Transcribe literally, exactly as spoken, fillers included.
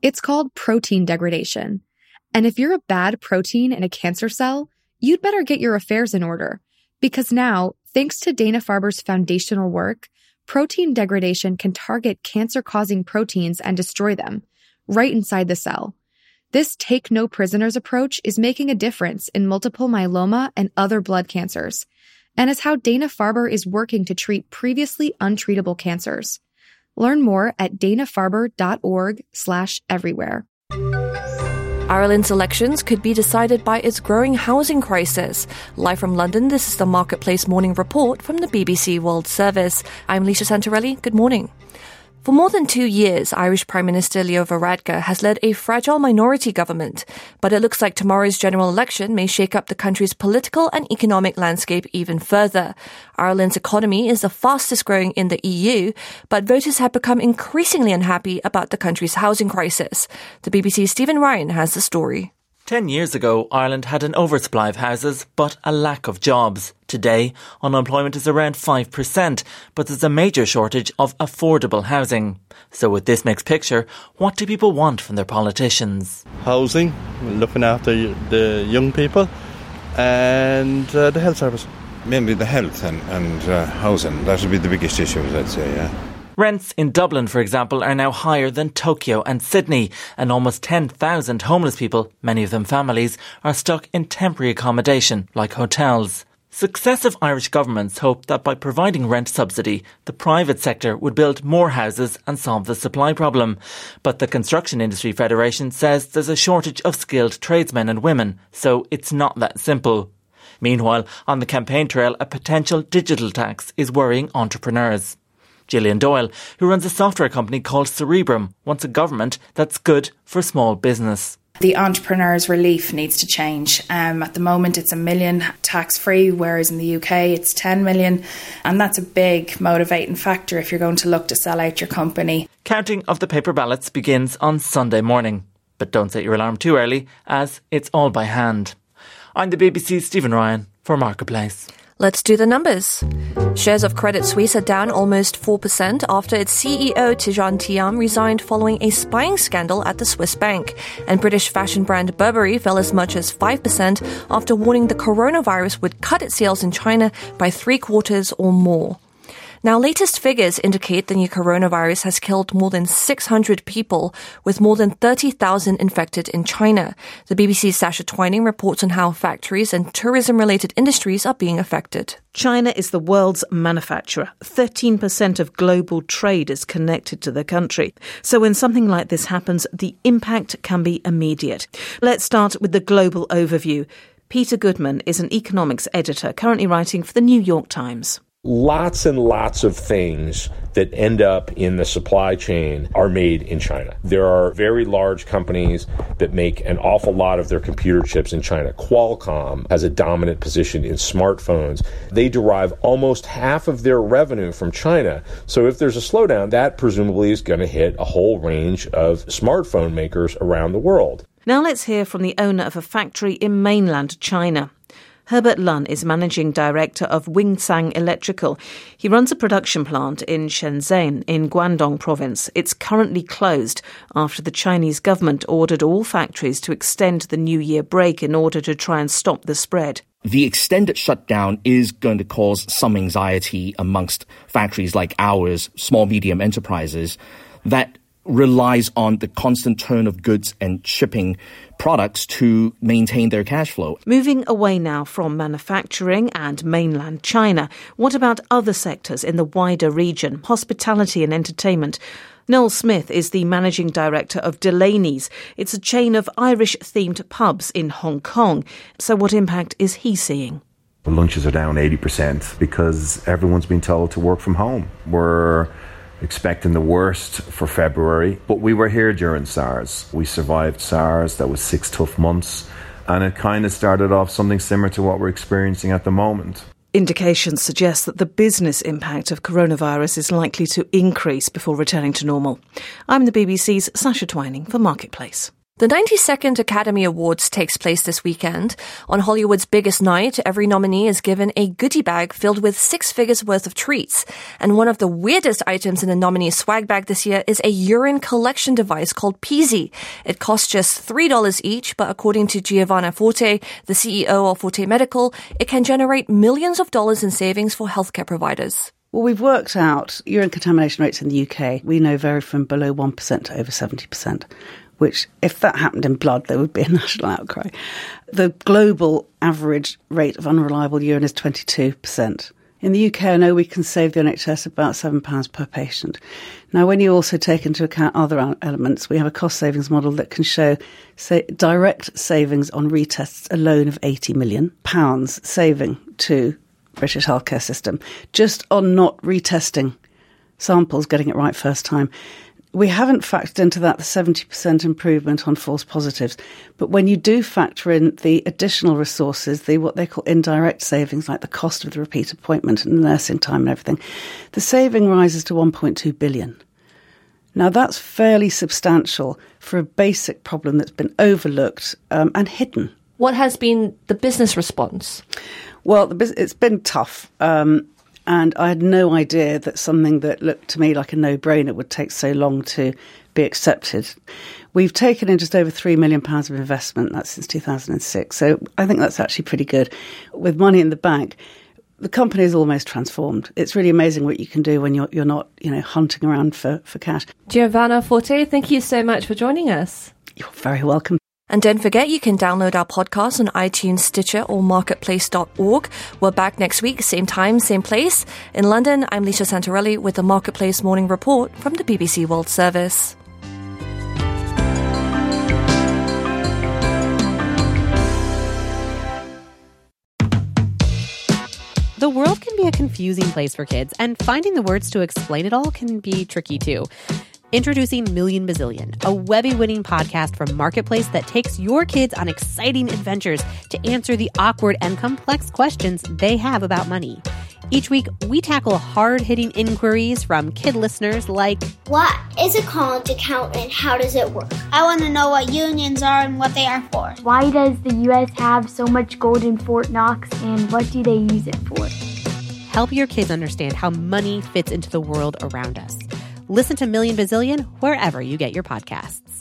It's called protein degradation. And if you're a bad protein in a cancer cell, you'd better get your affairs in order. Because now, thanks to Dana-Farber's foundational work, protein degradation can target cancer-causing proteins and destroy them, right inside the cell. This take-no-prisoners approach is making a difference in multiple myeloma and other blood cancers, and is how Dana-Farber is working to treat previously untreatable cancers. Learn more at dana-farber.org slash everywhere. Ireland's elections could be decided by its growing housing crisis. Live from London, this is the Marketplace Morning Report from the B B C World Service. I'm Lisa Santarelli. Good morning. For more than two years, Irish Prime Minister Leo Varadkar has led a fragile minority government. But it looks like tomorrow's general election may shake up the country's political and economic landscape even further. Ireland's economy is the fastest growing in the E U, but voters have become increasingly unhappy about the country's housing crisis. The B B C's Stephen Ryan has the story. Ten years ago, Ireland had an oversupply of houses, but a lack of jobs. Today, unemployment is around five percent, but there's a major shortage of affordable housing. So with this mixed picture, what do people want from their politicians? Housing, looking after the young people, and uh, the health service. Mainly the health and, and uh, housing. That would be the biggest issues, I'd say, yeah. Rents in Dublin, for example, are now higher than Tokyo and Sydney, and almost ten thousand homeless people, many of them families, are stuck in temporary accommodation, like hotels. Successive Irish governments hoped that by providing rent subsidy, the private sector would build more houses and solve the supply problem. But the Construction Industry Federation says there's a shortage of skilled tradesmen and women, so it's not that simple. Meanwhile, on the campaign trail, a potential digital tax is worrying entrepreneurs. Gillian Doyle, who runs a software company called Cerebrum, wants a government that's good for small business. The entrepreneur's relief needs to change. Um, at the moment, it's a million tax-free, whereas in the U K, it's ten million. And that's a big motivating factor if you're going to look to sell out your company. Counting of the paper ballots begins on Sunday morning. But don't set your alarm too early, as it's all by hand. I'm the B B C's Stephen Ryan for Marketplace. Let's do the numbers. Shares of Credit Suisse are down almost four percent after its C E O Tidjane Thiam resigned following a spying scandal at the Swiss bank. And British fashion brand Burberry fell as much as five percent after warning the coronavirus would cut its sales in China by three quarters or more. Now, latest figures indicate the new coronavirus has killed more than six hundred people, with more than thirty thousand infected in China. The B B C's Sasha Twining reports on how factories and tourism-related industries are being affected. China is the world's manufacturer. thirteen percent of global trade is connected to the country. So when something like this happens, the impact can be immediate. Let's start with the global overview. Peter Goodman is an economics editor currently writing for the New York Times. Lots and lots of things that end up in the supply chain are made in China. There are very large companies that make an awful lot of their computer chips in China. Qualcomm has a dominant position in smartphones. They derive almost half of their revenue from China. So if there's a slowdown, that presumably is going to hit a whole range of smartphone makers around the world. Now let's hear from the owner of a factory in mainland China. Herbert Lun is managing director of Wingsang Electrical. He runs a production plant in Shenzhen in Guangdong province. It's currently closed after the Chinese government ordered all factories to extend the New Year break in order to try and stop the spread. The extended shutdown is going to cause some anxiety amongst factories like ours, small, medium enterprises, that relies on the constant turn of goods and shipping products to maintain their cash flow. Moving away now from manufacturing and mainland China, what about other sectors in the wider region, hospitality and entertainment? Noel Smith is the managing director of Delaney's. It's a chain of Irish-themed pubs in Hong Kong. So what impact is he seeing? Lunches are down eighty percent because everyone's been told to work from home. We're expecting the worst for February, but we were here during SARS. We survived SARS. That was six tough months, and it kind of started off something similar to what we're experiencing at the moment. Indications suggest that the business impact of coronavirus is likely to increase before returning to normal. I'm the B B C's Sasha Twining for Marketplace. The ninety-second Academy Awards takes place this weekend. On Hollywood's biggest night, every nominee is given a goodie bag filled with six figures worth of treats. And one of the weirdest items in the nominee's swag bag this year is a urine collection device called Peasy. It costs just three dollars each, but according to Giovanna Forte, the C E O of Forte Medical, it can generate millions of dollars in savings for healthcare providers. Well, we've worked out urine contamination rates in the U K. We know vary from below one percent to over seventy percent. Which, if that happened in blood, there would be a national outcry. The global average rate of unreliable urine is twenty-two percent. In the U K, I know we can save the N H S about seven pounds per patient. Now, when you also take into account other elements, we have a cost savings model that can show say, direct savings on retests alone of eighty million pounds saving to British healthcare system, just on not retesting samples, getting it right first time. We haven't factored into that the seventy percent improvement on false positives. But when you do factor in the additional resources, the what they call indirect savings, like the cost of the repeat appointment and the nursing time and everything, the saving rises to one point two billion. Now, that's fairly substantial for a basic problem that's been overlooked um, and hidden. What has been the business response? Well, the, it's been tough. Um, And I had no idea that something that looked to me like a no-brainer would take so long to be accepted. We've taken in just over three million pounds of investment, that's since two thousand six. So I think that's actually pretty good. With money in the bank, the company is almost transformed. It's really amazing what you can do when you're you're not, you know, hunting around for, for cash. Giovanna Forte, thank you so much for joining us. You're very welcome. And don't forget, you can download our podcast on iTunes, Stitcher, or marketplace dot org. We're back next week, same time, same place. In London, I'm Lisa Santorelli with the Marketplace Morning Report from the B B C World Service. The world can be a confusing place for kids, and finding the words to explain it all can be tricky too. Introducing Million Bazillion, a Webby-winning podcast from Marketplace that takes your kids on exciting adventures to answer the awkward and complex questions they have about money. Each week, we tackle hard-hitting inquiries from kid listeners like, what is a college account and how does it work? I want to know what unions are and what they are for. Why does the U S have so much gold in Fort Knox and what do they use it for? Help your kids understand how money fits into the world around us. Listen to Million Bazillion wherever you get your podcasts.